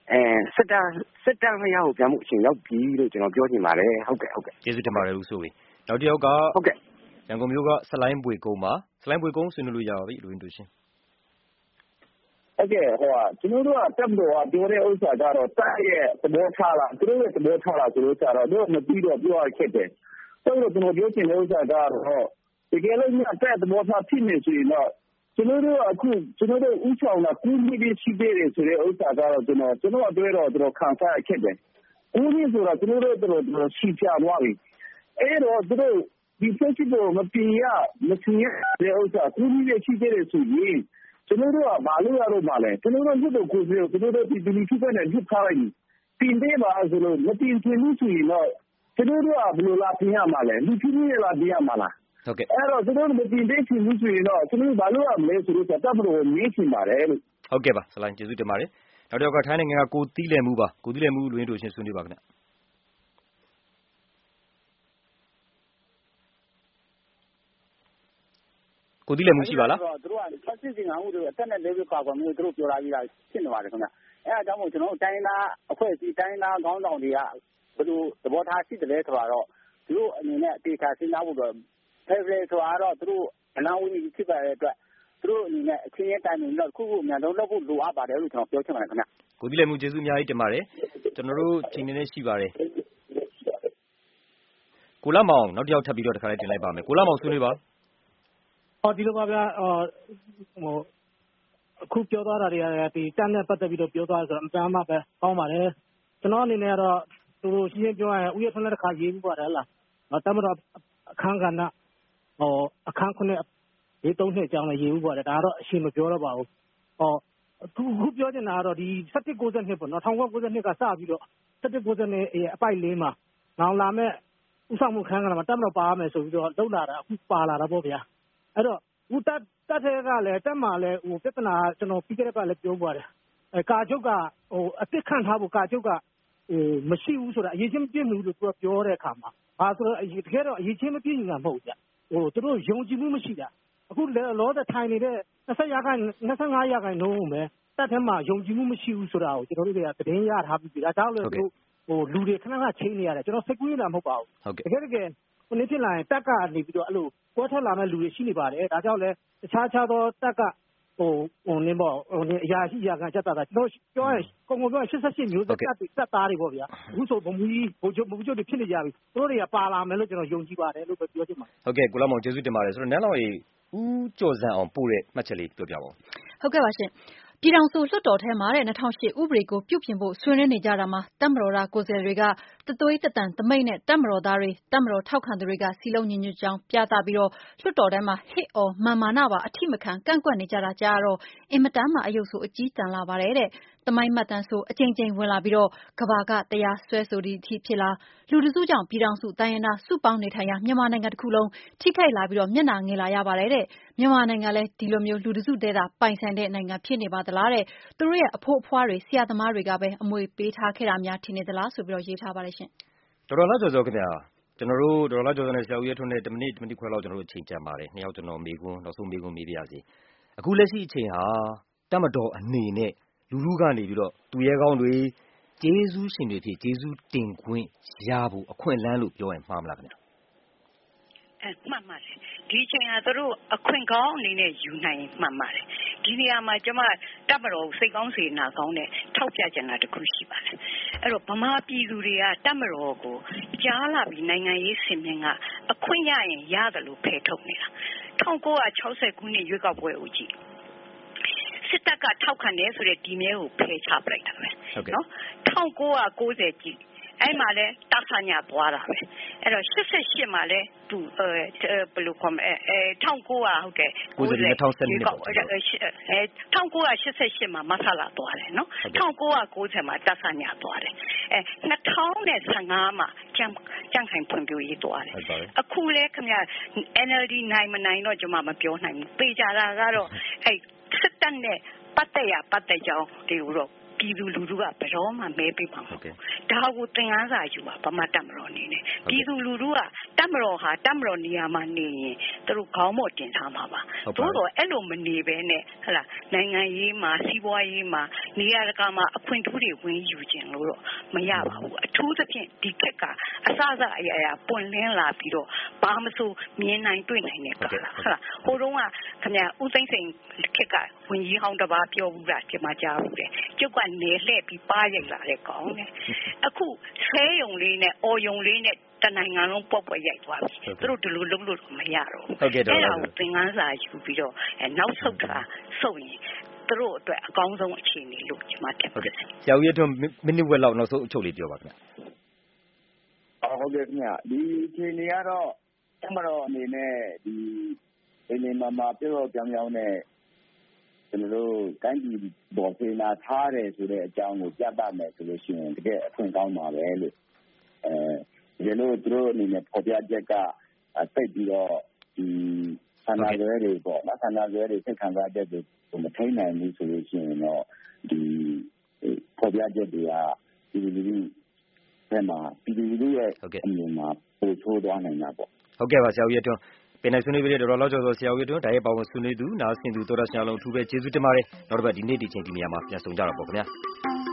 အဲစစ်တမ်းစစ်တမ်းမရဘူးပြန်မှုအချိန်ရောက်ပြီလို့ကျွန်တော်ပြောချင်ပါတယ်ဟုတ်ကဲ့ဟုတ်ကဲ့ကျေးဇူးတင်ပါတယ်ဦးဆိုဝေနောက်တစ်ယောက်ကဟုတ်ကဲ့ရန်ကုန်မြို့ကဆလိုင်းပွေကုန်းမှာဆလိုင်းပွေကုန်းဆွေးနွေးလို့ရပါပြီလူရင်းတို့ရှင်ဟုတ်ကဲ့ဟိုကကျွန်တော်တို့ကတက်တော့ပြောတဲ့ဥစ္စာကတော့တိုက်ရဲ့သဘောထားလားသူတို့ရဲ့သဘောထားလားဆိုလို့ဆိုတော့တို့မပြီးတော့ပြောရခက်တယ်ဆိုတော့ကျွန်တော်ပြောချင်တဲ့ဥစ္စာကတော့တကယ်လို့ညတက်သဘောထားဖြစ်နေဆိုရင်တော့ကျွန်တော်တို့အခုကျွန်တော်တို့ဥဆောင်တာကူးပြီးပြီးရှိသေးတယ်ဆိုတဲ့ဥစ္စာကတော့ကျွန်တော်ကျွန်တော်အတွေ့တော့ကျွန်တော်ခံစားရခက်တယ်ကူးပြီးဆိုတော့ကျွန်တော်တို့တော်တော်ရှိပြသွားပြီအဲ့တော့တို့ဒီ festival မပြရမစင်ရတဲ့ဥစ္စာကူးပြီးရှိသေးတယ်ဆိုရင်ကျွန်တော်တို့ကဘာလို့ရတော့မှလဲကျွန်တော်တို့ညတို့ကိုယ်ကိုကျွန်တော်တို့ဒီဒီဖြစ်တဲ့ညထားလိုက်ပြင်ပေးပါဆိုလို့မပြင်ချင်ဘူးဆိုရင်တော့ကျွန်တော်တို့ကဘယ်လိုလာပြင်ရမှာလဲလူကြီးကြီးလာပြင်ရမှာလားဟုတ်ကဲ့အဲ့တော့ကျွန်တော်တို့မပြင်ပေးချင်ဘူးဆိုရင်တော့ကျွန်တော်ဘာလို့ရမလဲဆိုတော့တပ်မတော်မေးချင်ပါတယ်လို့ဟုတ်ကဲ့ပါဆလိုင်းကျေးဇူးတင်ပါတယ်နောက်တစ်ယောက်ကထိုင်းနိုင်ငံကကိုတီးလည်မှုပါကိုတီးလည်မှုလူရင်းတို့ရှင်ဆွေးနွေးပါခင်ဗျကိုတီးလည်မှုရှိပါလားသူတို့ကဆက်စစ်စီငါမှုတွေအသက်နဲ့လေးပြပါကွာမျိုးသူတို့ပြောလာပြီးတာဖြစ်နေပါတယ်ခင်ဗျအဲအကြောင်းမို့ကျွန်တော်တို့တိုင်းသားအဖွဲ့အစည်းတိုင်းသားခေါင်းဆောင်တွေကဘယ်လိုသဘောထားရှိတယ်လဲဆိုတော့သူတို့အနေနဲ့အတေချာစဉ်းစားဖို့တော့ဖယ်ဖယ်ဆိုတော့သူတို့အလောင်းဝင်းကြီးဖြစ်ပါတဲ့အတွက်သူတို့အနေနဲ့အချင်းချင်းတိုင်ပင်တော့ခုခုအများဆုံးလုပ်ဖို့လိုအပ်ပါတယ်လို့ကျွန်တော်ပြောချင်ပါတယ်ခင်ဗျကိုတီးလည်မှုကျေးဇူးအများကြီးတင်ပါတယ်ကျွန်တော်တို့ချိန်နေနေရှိပါတယ်ကိုလာမောင်နောက်တစ်ယောက်ထပ်ပြီးတော့တစ်ခါလေးတင်လိုက်ပါမယ်ကိုလာမောင်ဆွေးနွေးပါဟောဒီလိုပါဗျာဟိုအခုပြောသွားတာတွေကဒီတန်းနဲ့ပတ်သက်ပြီးတော့ပြောသွားဆိုတော့အမှန်မှပဲကောင်းပါတယ်ကျွန်တော်အနေနဲ့ကတော့သူတို့ရှင်းရှင်းပြောရရင်ဥယျာဉ်ထွန်းတဲ့တစ်ခါရေးပြီးပါတယ်လားတမတော်အခန်းကဏ္ဍဟောအခန်းခုနှစ်ရေးသုံးနှစ်အကြောင်းလည်းရေးပြီးပါတယ်ဒါကတော့အရှင်းမပြောတော့ပါဘူးဟောသူခုပြောနေတာကတော့ဒီ၁၁၉၂ပေါ့နော်၁၉၉၂ကစပြီးတော့၁၁၉၂အပိုက်လေးမှာနောင်လာမဲ့ဥဆောင်မှုခန်းကဏ္ဍမှာတမတော်ပါမယ်ဆိုပြီးတော့လှုပ်လာတာအခုပါလာတာပေါ့ဗျာအဲ့တော့ဦးတက်တက်ထဲကလည်းတက်မှာလည်းဟိုပြဿနာကျွန်တော်ပြီးခဲ့တဲ့ပတ်လည်းပြောပါတယ်အဲကာချုပ်ကဟိုအစ်စ်ခန့်ထားဖို့ကာချုပ်ကဟိုမရှိဘူးဆိုတာအရေးချင်းမပြည့်ဘူးလို့သူကပြောတဲ့အခါမှာဘာဆိုတော့တကယ်တော့အရေးချင်းမပြည့်နေတာမဟုတ်ကြဟိုသူတို့ယုံကြည်မှုမရှိတာအခုလောတဲ့ထိုင်နေတဲ့၂၀ရာခိုင်၂၅ရာခိုင်နှုန်းပဲတက်ထဲမှာယုံကြည်မှုမရှိဘူးဆိုတာကိုကျွန်တော်တို့တွေကသတင်းရထားပြီးပြီဒါကြောင့်လည်းသူဟိုလူတွေခဏခဏချင်းနေရတယ်ကျွန်တော်စိတ်ကူးနေတာမဟုတ်ပါဘူးတကယ်တကယ်ခုနေ့ဖြစ်လာရင်တက်ကနေပြီးတော့အဲ့လိုကွဲထွက်လာမဲ့လူတွေရှိနေပါတယ်ဒါကြောင့်လည်းတခြားခြားသောတက်ကဟိုဟိုနင်းပေါ့ဟိုအရာရှိရာခံချက်တာကျွန်တော်ပြောရင်ကုန်ကုန်ပြောရင်၈၈မျိုးသက်တက်တက်သားတွေပေါ့ဗျာအခုဆိုဘုံမူကြီးဘုံချုပ်ဘုံချုပ်တွေဖြစ်နေကြပြီသူတို့တွေကပါလာမယ်လို့ကျွန်တော်ယုံကြည်ပါတယ်လို့ပဲပြောချင်ပါတယ်ဟုတ်ကဲ့ကိုလာမောင်ကျေးဇူးတင်ပါတယ်ဆိုတော့နန်းလောင်ကြီးဦးကျော်စံအောင်ပို့တဲ့မှတ်ချက်လေးပြောပြပါဦးဟုတ်ကဲ့ပါရှင်ပြည်ထောင်စုလွှတ်တော်ထဲမှာတဲ့၂၀၀၈ဥပဒေကိုပြုပြင်ဖို့ဆွေးနွေးနေကြတာမှာတပ်မတော်သားကိုယ်စားလှယ်တွေကတသွေးတတန်သမိတ်နဲ့တပ်မတော်သားတွေတပ်မတော်ထောက်ခံသူတွေကစီလုံးညီညွတ်ကြောင်းပြသပြီးတော့လွှတ်တော်ထဲမှာဟစ်အော်မာမာနပါအထိမခံကန့်ကွက်နေကြတာကြားတော့အင်မတန်မှအယုတ်ဆိုအကြီးတန်လာပါတယ်တဲ့သမိုင်းမှတ်တမ်းဆိုအကြိမ်ကြိမ်ဝင်လာပြီးတော့ကဘာကတရားစွဲဆိုသည့်အထိဖြစ်လာလူတစုကြောင့်ပြည်ထောင်စုတိုင်းရင်းသားစုပေါင်းနေထိုင်ရာမြန်မာနိုင်ငံတစ်ခုလုံးထိခိုက်လာပြီးတော့မျက်နှာငယ်လာရပါတယ်တဲ့မြန်မာနိုင်ငံလည်းဒီလိုမျိုးလူတစုတဲတာပိုင်ဆိုင်တဲ့နိုင်ငံဖြစ်နေပါသလားတဲ့သူတို့ရဲ့အဖို့အဖွားတွေဆရာသမားတွေကပဲအမွေပေးထားခဲ့တာများထင်နေသလားဆိုပြီးတော့ရေးထားပါတယ်ရှင်တော်တော်လားကြော်ကြော်ခင်ဗျာကျွန်တော်တို့တော်တော်လားကြော်ကြော်နဲ့ဆရာဦးရဲထွန်းနဲ့တစ်မိနစ်တစ်မိနစ်ခွဲလောက်ကျွန်တော်တို့အချိန်ကြံပါတယ်နှစ်ယောက်ကျွန်တော်မေးခွန်းနောက်ဆုံးမေးခွန်းမေးပြရစီအခုလက်ရှိအချိန်ဟာတမတော်အနေနဲ့လူလူကနေပြီးတော့သူရဲကောင်းတွေကျေးဇူးရှင်တွေဖြစ်ကျေးဇူးတင်ခွင့်ရဖို့အခွင့်အလမ်းလို့ပြောရင်မှားမလားခင်ဗျာအဲမှတ်ပါတယ်ဒီချိန်ဟာသူတို့အခွင့်ကောင်းအနေနဲ့ယူနိုင်မှတ်ပါတယ်ဒီနေရာမှာကျွန်မတပ်မတော်စိတ်ကောင်းစေနာကောင်းနဲ့ထောက်ပြချင်တာတခုရှိပါတယ်အဲ့တော့ဗမာပြည်သူတွေကတပ်မတော်ကိုကြားလာပြီးနိုင်ငံရေးစင်မြင့်ကအခွင့်ရရင်ရတယ်လို့ဖယ်ထုတ်နေတာ၁၉၆၀ခုနှစ်ရွေးကောက်ပွဲကိုကြည့်စစ်တပ်ကထောက်ခံတယ်ဆိုတဲ့ဒီမြဲကိုဖယ်ချပလိုက်တာပဲနော်၁၉၉၀ကြည့်အဲ့မှာလဲတဆညာသွားတာပဲအဲ့တော့၈၈မှာလဲသူအဲဘယ်လိုခေါ်မလဲအဲ၁၉ဟုတ်တယ်၉၀ ၂၀၁၂အဲ၁၉၈၈မှာမဆလာသွားတယ်နော်၁၉၉၀မှာတဆညာသွားတယ်အဲ၂၀၁၅မှာကြံကြံခိုင်ဖွံ့ဖြိုးရေးသွားတယ်အခုလဲခင်ဗျ N L D နိုင်မနိုင်တော့ကျွန်မမပြောနိုင်ဘူးပေကြတာကတော့အဲစစ်တပ်နဲ့ပတ်သက်ရပတ်သက်ကြောင်းဒီလိုတော့ပြည်သူလူထုကဘယ်တော့မှမဲပေးမှာမဟုတ်ဘူးဒါကိုသင်ခန်းစာယူပါဗမာတပ်မတော်အနေနဲ့ပြည်သူလူထုကတပ်မတော်ဟာတပ်မတော်နေရာမှာနေရင်သူတို့ခေါင်းမော့တင်ထားမှာပါသို့တော့အဲ့လိုမနေဘဲနဲ့ဟလာနိုင်ငံရေးမှာစီးပွားရေးမှာနေရာတကာမှာအခွင့်အရေးတွေဝင်ယူခြင်းလို့တော့မရပါဘူးအထူးသဖြင့်ဒီခက်ကအစအစအရာရာပွင့်လင်းလာပြီးတော့ဘာမဆိုမြင်နိုင်တွေ့နိုင်တဲ့ကာလဟလာဟိုတုန်းကခင်ဗျာဦးသိန်းစိန်ခက်ကဝင်ကြီးဟောင်းတစ်ပါးပြောဘူးတာဒီမှာကြားဘူးတယ်ကျုပ်ကနေလှည့်ပြီးပါရိုက်လာတဲ့ကောင်းတယ်အခုဆဲယုံလေးနဲ့အော်ယုံလေးနဲ့တနိုင်ငံလုံးပွက်ပွက်ရိုက်သွားပြီသူတို့ဒီလိုလုပ်လို့မရတော့ဘူးအဲ့ဒါကိုသင်ခန်းစာယူပြီးတော့နောက်ဆုတ်တာဆုတ်ရင်သူတို့အတွက်အကောင်းဆုံးအခြေအနေလို့ကျွန်မတင်ပါတယ်ဆရာဦးရထွန်းမိနစ်ဝက်လောက်နောက်ဆုံးအချုပ်လေးပြောပါခင်ဗျဟုတ်ကဲ့ခင်ဗျဒီအခြေအနေကတော့တမတော်အနေနဲ့ဒီဒီနေမှာမှာပြောပြောင်းပြောင်းနဲ့ကျွန်တော်တို့တိုင်းပြည်ပေါ်ဖေးနာထားတယ်ဆိုတဲ့အကြောင်းကိုပြသမယ်ဆိုလို့ရှိရင်တကယ်အခွင့်ကောင်းပါပဲလို့အဲဒီလိုသူတို့အနေနဲ့ပေါ်ပြချက်ကတိတ်ပြီးတော့ဒီဆန္ဒရွဲတွေပေါ့နော်ဆန္ဒရွဲတွေစိတ်ခံစားချက်တွေမထိန်နိုင်ဘူးဆိုလို့ရှိရင်တော့ဒီပေါ်ပြချက်တွေကဒီလိုမျိုးဘယ်မှာပြည်သူလူရဲ့အမြင်မှာပို့ထိုးသွားနိုင်တာပေါ့ဟုတ်ကဲ့ပါဆရာဦးရထွန်းပင်နိုင်ဆွေးနွေးပေးတဲ့တော်တော်လောက်ကျော်ဆိုဆရာဦးရထွန်းဒါရဲ့ပါဝင်ဆွေးနွေးသူနားဆင်သူတော်တော်ဆရာလုံးအထူးပဲကျေးဇူးတင်ပါတယ်နောက်တစ်ပတ်ဒီနေ့ဒီချိန်ဒီနေရာမှာပြန်ဆောင်ကြတော့ပေါ့ခင်ဗျာ